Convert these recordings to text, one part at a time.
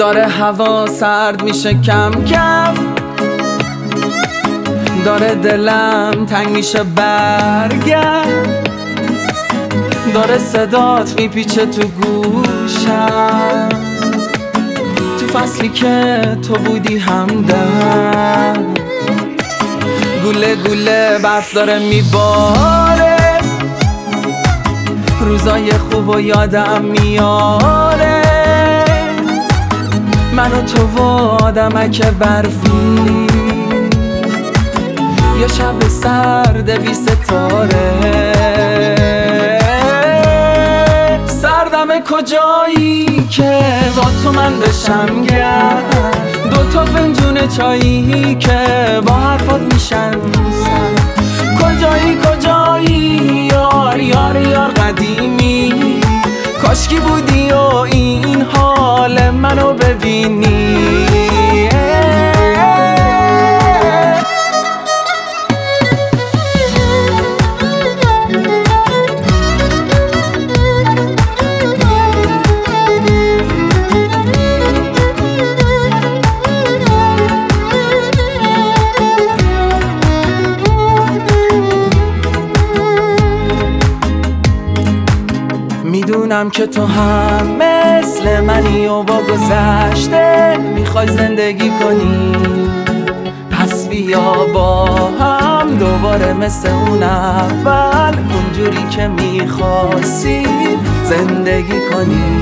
داره هوا سرد میشه کم کم، داره دلم تنگ میشه برگرد، داره صدات میپیچه تو گوشم، تو فصلی که تو بودی همدم. گوله گوله برف داره میباره، روزای خوب و یادم میاره، من و تو و آدمک برفی، یه شب سرد بی ستاره. سردم کجایی که با تو من بشم گرم، دوتا فنجون چایی که با حرفات میشنسم. کجایی یار یار یار قدیمی، کاشکی بودی و این حال منو ببینی. میدونم که تو هم مثل منی و با گذشته میخوای زندگی کنی، پس بیا با هم دوباره مثل اون اول، اونجوری که میخواستی زندگی کنی.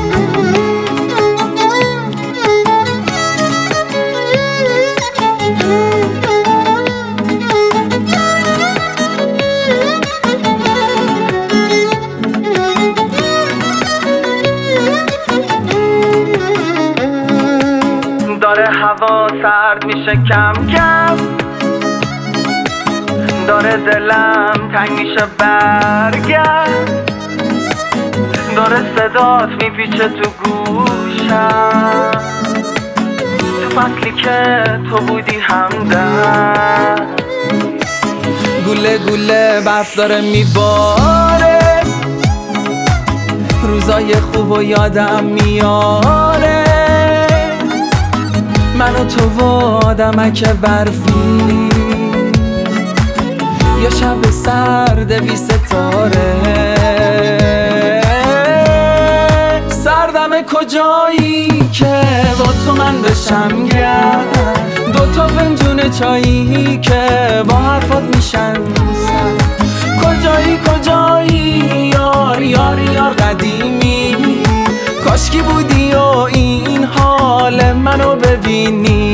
داره هوا سرد میشه کم کم، داره دلم تنگ میشه برگرد، داره صدات میپیچه تو گوشم، تو فصلی که تو بودی همدم. گوله گوله برف داره میباره، روزای خوب و یادم میاره، من و تو و آدمک برفی، یه شب سرد بی ستاره. سردم کجایی که با تو من بشم گرم، دوتا فنجون چایی که با حرفات میشنسم. کجایی یار یار یار قدیمی، کاشکی بودی و این حال منو ببینی.